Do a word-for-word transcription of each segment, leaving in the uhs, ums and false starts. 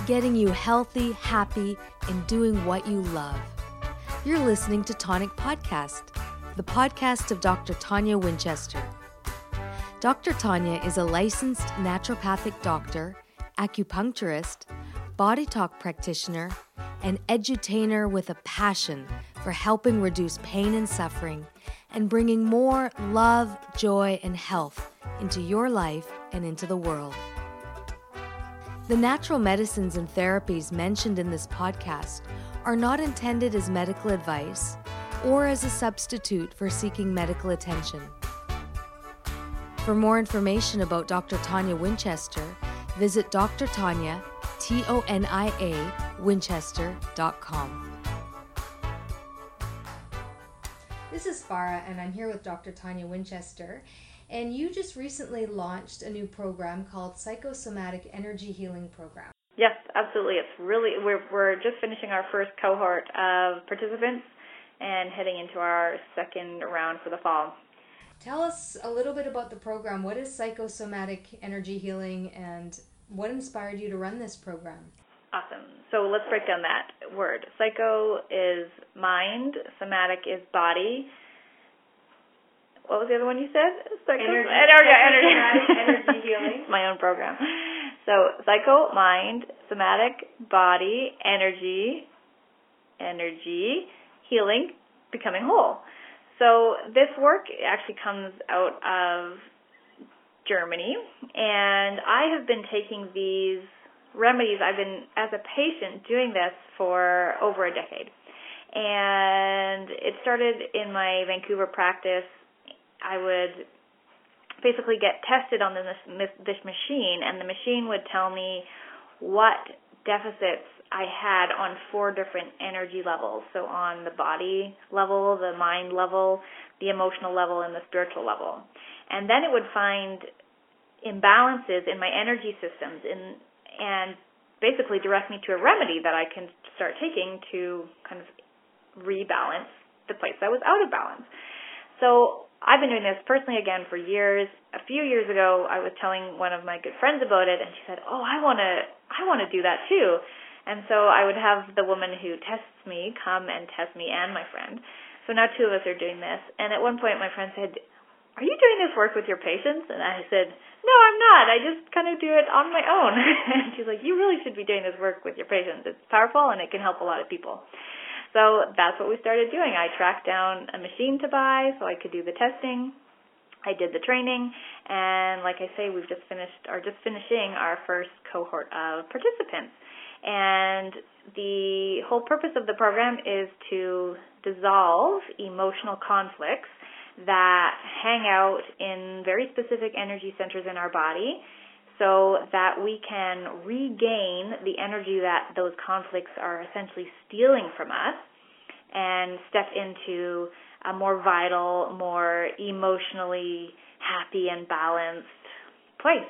getting you healthy, happy, and doing what you love. You're listening to Tonic Podcast, the podcast of Doctor Tanya Winchester. Doctor Tanya is a licensed naturopathic doctor, acupuncturist, body talk practitioner, and edutainer with a passion for helping reduce pain and suffering and bringing more love, joy, and health into your life and into the world. The natural medicines and therapies mentioned in this podcast are not intended as medical advice or as a substitute for seeking medical attention. For more information about Doctor Tanya Winchester, visit Doctor Tanya, T O N I A, Winchester dot com. This is Farah, and I'm here with Doctor Tanya Winchester. And you just recently launched a new program called Psychosomatic Energy Healing Program. Yes, absolutely. It's really, we're, we're just finishing our first cohort of participants and heading into our second round for the fall. Tell us a little bit about the program. What is Psychosomatic Energy Healing, and what inspired you to run this program? Awesome. So let's break down that word. Psycho is mind, somatic is body. What was the other one you said? Psycho, energy, energy, energy. energy healing. My own program. So psycho, mind, somatic, body, energy, energy, healing, becoming whole. So this work actually comes out of Germany, and I have been taking these remedies. I've been, as a patient, doing this for over a decade. And it started in my Vancouver practice. I would basically get tested on this, this machine, and the machine would tell me what deficits I had on four different energy levels. So on the body level, the mind level, the emotional level, and the spiritual level. And then it would find imbalances in my energy systems in, and basically direct me to a remedy that I can start taking to kind of rebalance the place that was out of balance. So I've been doing this personally again for years. A few years ago, I was telling one of my good friends about it, and she said, "Oh, I want to, I want to do that too." And so I would have the woman who tests me come and test me and my friend. So now two of us are doing this. And at one point, my friend said, "Are you doing this work with your patients?" And I said, "No, I'm not. I just kind of do it on my own." And she's like, "You really should be doing this work with your patients. It's powerful and it can help a lot of people." So that's what we started doing. I tracked down a machine to buy so I could do the testing. I did the training, and like I say, we've just finished, or just finishing our first cohort of participants. And the whole purpose of the program is to dissolve emotional conflicts that hang out in very specific energy centers in our body, so that we can regain the energy that those conflicts are essentially stealing from us and step into a more vital, more emotionally happy and balanced place.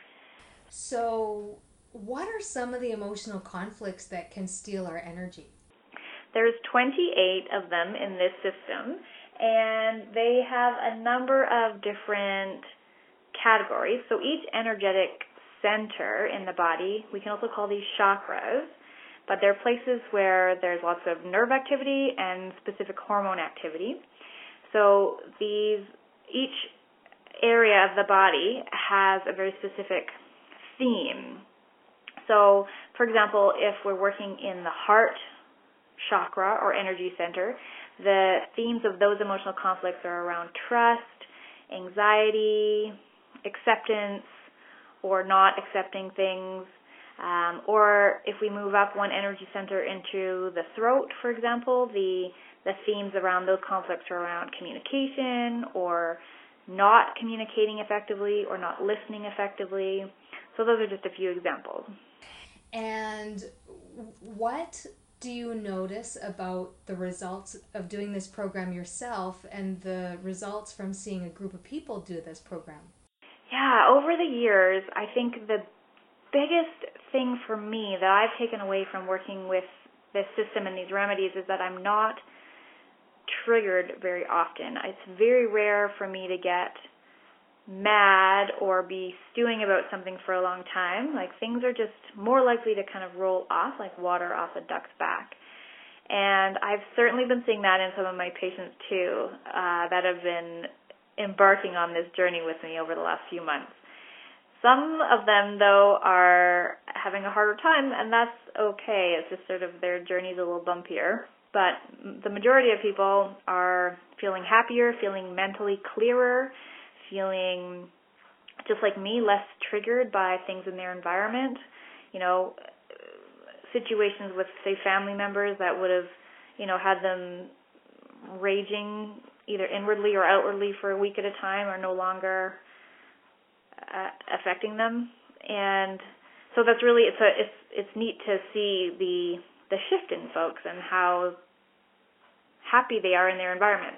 So what are some of the emotional conflicts that can steal our energy? There's twenty-eight of them in this system, and they have a number of different categories. So each energetic center in the body, we can also call these chakras, but they're places where there's lots of nerve activity and specific hormone activity. So these, each area of the body has a very specific theme. So, for example, if we're working in the heart chakra or energy center, the themes of those emotional conflicts are around trust, anxiety, acceptance, or not accepting things. Um, or if we move up one energy center into the throat, for example, the the themes around those conflicts are around communication, or not communicating effectively, or not listening effectively. So those are just a few examples. And what do you notice about the results of doing this program yourself and the results from seeing a group of people do this program? Yeah, over the years, I think the biggest thing for me that I've taken away from working with this system and these remedies is that I'm not triggered very often. It's very rare for me to get mad or be stewing about something for a long time. Like, things are just more likely to kind of roll off, like water off a duck's back. And I've certainly been seeing that in some of my patients too, uh, that have been embarking on this journey with me over the last few months. Some of them, though, are having a harder time, and that's okay. It's just sort of their journey's a little bumpier. But the majority of people are feeling happier, feeling mentally clearer, feeling, just like me, less triggered by things in their environment. You know, situations with, say, family members that would have, you know, had them raging either inwardly or outwardly for a week at a time are no longer uh, affecting them. And so that's really, it's a, it's it's neat to see the the shift in folks and how happy they are in their environments.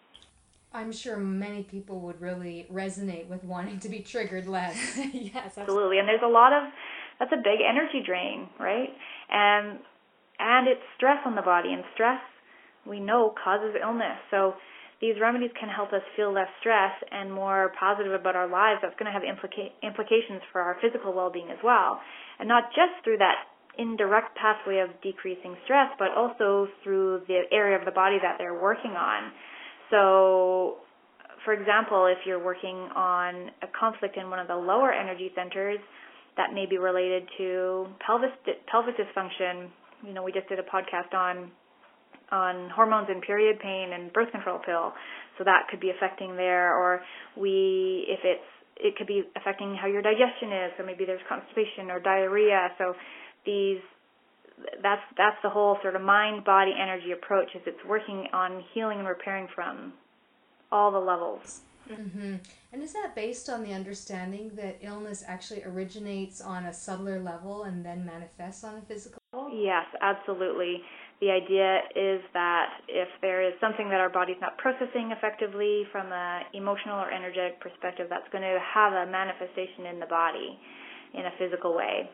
I'm sure many people would really resonate with wanting to be triggered less. Yes, absolutely. And there's a lot of, that's a big energy drain, right? And and it's stress on the body, and stress, we know, causes illness. So these remedies can help us feel less stress and more positive about our lives. That's going to have implica- implications for our physical well-being as well. And not just through that indirect pathway of decreasing stress, but also through the area of the body that they're working on. So, for example, if you're working on a conflict in one of the lower energy centers that may be related to pelvis pelvic dysfunction, you know, we just did a podcast on on hormones and period pain and birth control pill, so that could be affecting there. Or we, if it's, it could be affecting how your digestion is. So maybe there's constipation or diarrhea. So these, that's that's the whole sort of mind-body energy approach. Is it's working on healing and repairing from all the levels. Mm-hmm. And is that based on the understanding that illness actually originates on a subtler level and then manifests on a physical level? Yes, absolutely. The idea is that if there is something that our body's not processing effectively from an emotional or energetic perspective, that's going to have a manifestation in the body in a physical way.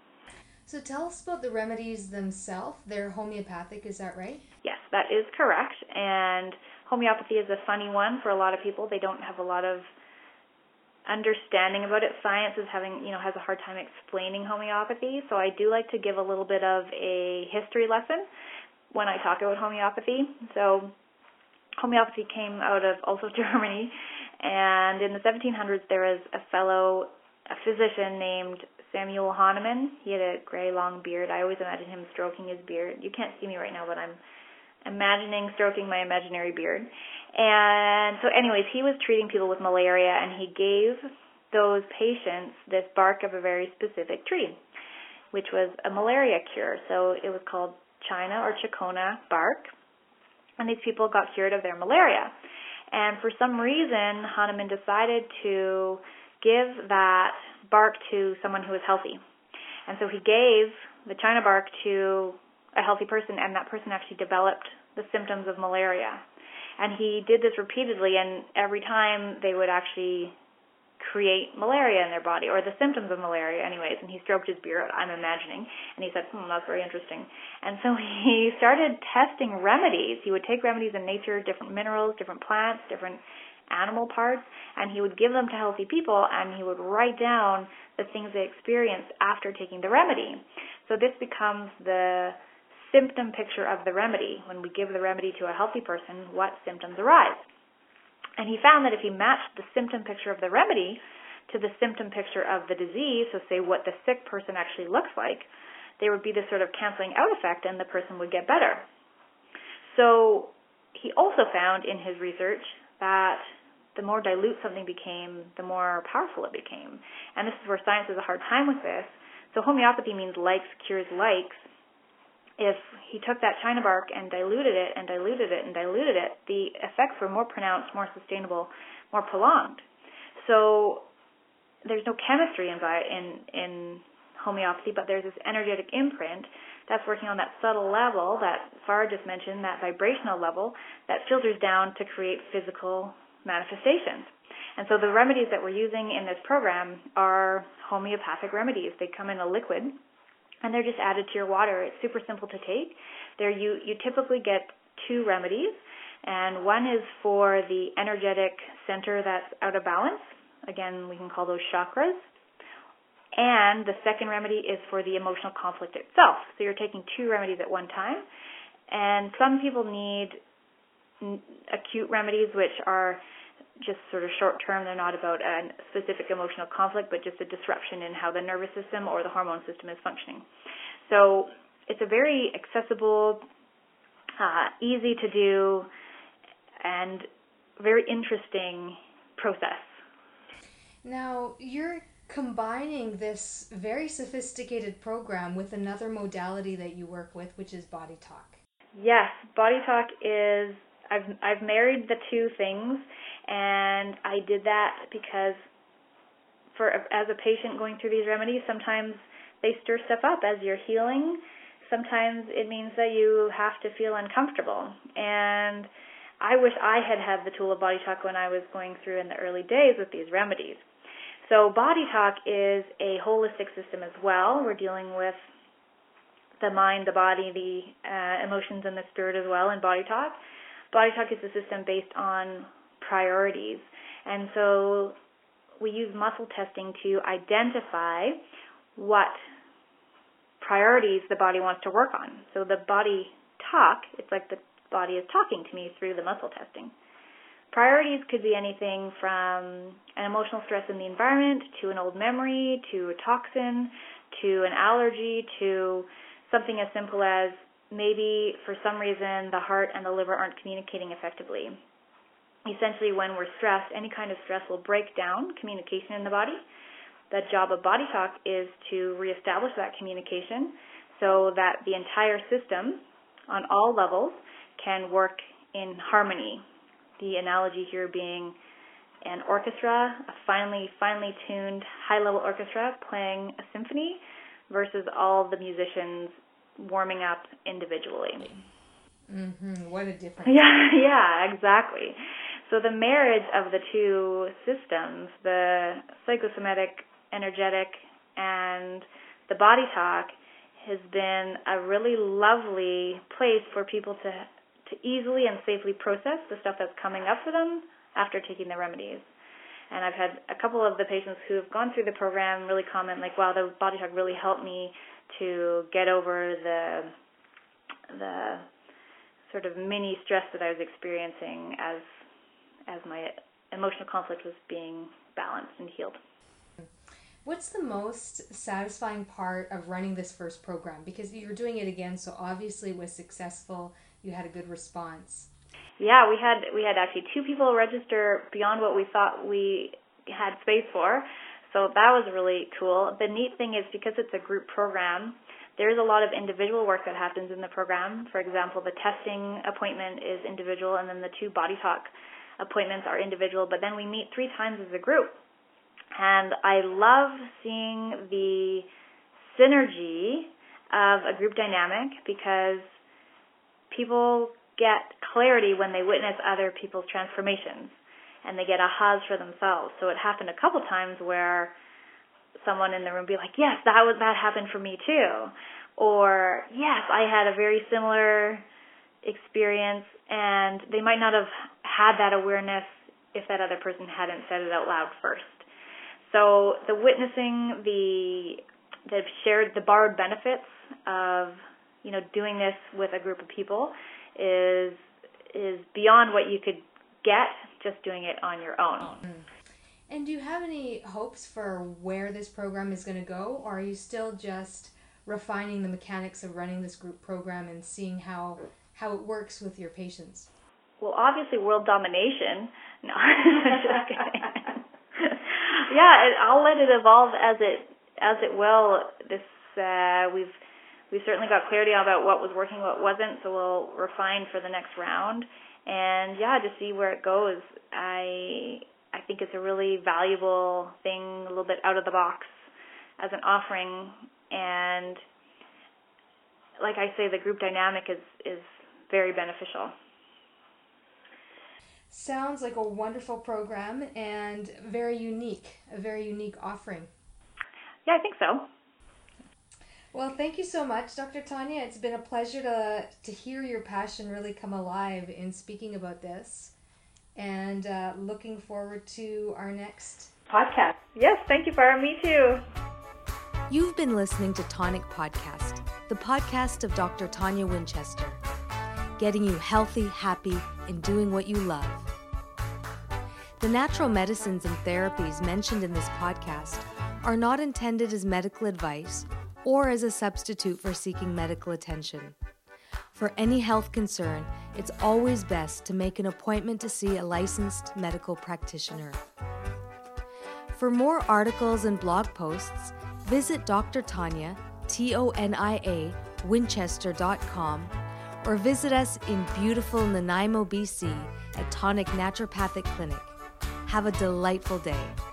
So tell us about the remedies themselves. They're homeopathic, is that right? Yes, that is correct. And homeopathy is a funny one for a lot of people. They don't have a lot of understanding about it. Science is having, you know, has a hard time explaining homeopathy. So I do like to give a little bit of a history lesson when I talk about homeopathy. So homeopathy came out of also Germany, and in the seventeen hundreds there was a fellow, a physician named Samuel Hahnemann. He had a gray long beard. I always imagine him stroking his beard. You can't see me right now, but I'm imagining stroking my imaginary beard. And so anyways, he was treating people with malaria, and he gave those patients this bark of a very specific tree, which was a malaria cure. So it was called China or Chicona bark, and these people got cured of their malaria. And for some reason, Hahnemann decided to give that bark to someone who was healthy. And so he gave the China bark to a healthy person, and that person actually developed the symptoms of malaria. And he did this repeatedly, and every time they would actually create malaria in their body, or the symptoms of malaria anyways. And he stroked his beard, I'm imagining, and he said, hmm, that's very interesting. And so he started testing remedies. He would take remedies in nature, different minerals, different plants, different animal parts, and he would give them to healthy people, and he would write down the things they experienced after taking the remedy. So this becomes the symptom picture of the remedy. When we give the remedy to a healthy person, what symptoms arise? And he found that if he matched the symptom picture of the remedy to the symptom picture of the disease, so say what the sick person actually looks like, there would be this sort of canceling out effect, and the person would get better. So he also found in his research that the more dilute something became, the more powerful it became. And this is where science has a hard time with this. So homeopathy means likes cures likes. If he took that China bark and diluted it and diluted it and diluted it, the effects were more pronounced, more sustainable, more prolonged. So there's no chemistry in in, in homeopathy, but there's this energetic imprint that's working on that subtle level that Farah just mentioned, that vibrational level that filters down to create physical manifestations. And so the remedies that we're using in this program are homeopathic remedies. They come in a liquid, and they're just added to your water. It's super simple to take. There you, you typically get two remedies, and one is for the energetic center that's out of balance. Again, we can call those chakras. And the second remedy is for the emotional conflict itself. So you're taking two remedies at one time. And some people need acute remedies, which are just sort of short-term. They're not about a specific emotional conflict, but just a disruption in how the nervous system or the hormone system is functioning. So it's a very accessible, uh, easy to do, and very interesting process. Now, you're combining this very sophisticated program with another modality that you work with, which is Body Talk. Yes, Body Talk is, I've I've married the two things, and I did that because for as a patient going through these remedies, sometimes they stir stuff up as you're healing. Sometimes it means that you have to feel uncomfortable. And I wish I had had the tool of Body Talk when I was going through in the early days with these remedies. So Body Talk is a holistic system as well. We're dealing with the mind, the body, the uh, emotions, and the spirit as well in Body Talk. Body Talk is a system based on priorities. And so we use muscle testing to identify what priorities the body wants to work on. So the Body Talk, it's like the body is talking to me through the muscle testing. Priorities could be anything from an emotional stress in the environment to an old memory to a toxin to an allergy to something as simple as maybe for some reason the heart and the liver aren't communicating effectively. Essentially, when we're stressed, any kind of stress will break down communication in the body. The job of Body Talk is to reestablish that communication so that the entire system on all levels can work in harmony. The analogy here being an orchestra, a finely, finely tuned, high-level orchestra playing a symphony versus all the musicians warming up individually. Mm-hmm. What a difference. Yeah, yeah, exactly. So the marriage of the two systems, the psychosomatic, energetic, and the Body Talk, has been a really lovely place for people to to easily and safely process the stuff that's coming up for them after taking the remedies. And I've had a couple of the patients who have gone through the program really comment like, wow, the Body Talk really helped me to get over the the sort of mini stress that I was experiencing as as my emotional conflict was being balanced and healed. What's the most satisfying part of running this first program? Because you're doing it again, so obviously it was successful. You had a good response. Yeah, we had we had actually two people register beyond what we thought we had space for. So that was really cool. The neat thing is because it's a group program, there's a lot of individual work that happens in the program. For example, the testing appointment is individual, and then the two Body Talk appointments are individual, but then we meet three times as a group. And I love seeing the synergy of a group dynamic because people get clarity when they witness other people's transformations and they get ahas for themselves. So it happened a couple times where someone in the room be like, yes, that was that happened for me too. Or, yes, I had a very similar experience, and they might not have had that awareness if that other person hadn't said it out loud first. So the witnessing, the the shared, the borrowed benefits of, you know, doing this with a group of people is is beyond what you could get just doing it on your own. And do you have any hopes for where this program is going to go, or are you still just refining the mechanics of running this group program and seeing how how it works with your patients? Well, obviously world domination. No, just kidding. Yeah, it, I'll let it evolve as it as it will. This uh, we've we've certainly got clarity about what was working, what wasn't, so we'll refine for the next round. And yeah, to see where it goes. I I think it's a really valuable thing, a little bit out of the box as an offering. And like I say, the group dynamic is is very beneficial. Sounds like a wonderful program and very unique, a very unique offering. Yeah, I think so. Well, thank you so much, Doctor Tanya. It's been a pleasure to to hear your passion really come alive in speaking about this, and uh, looking forward to our next podcast. Yes, thank you, Barb. Me too. You've been listening to Tonic Podcast, the podcast of Doctor Tanya Winchester, getting you healthy, happy, and doing what you love. The natural medicines and therapies mentioned in this podcast are not intended as medical advice or as a substitute for seeking medical attention. For any health concern, it's always best to make an appointment to see a licensed medical practitioner. For more articles and blog posts, visit Doctor Tanya, T O N I A, Winchester dot com, or visit us in beautiful Nanaimo, B C at Tonic Naturopathic Clinic. Have a delightful day.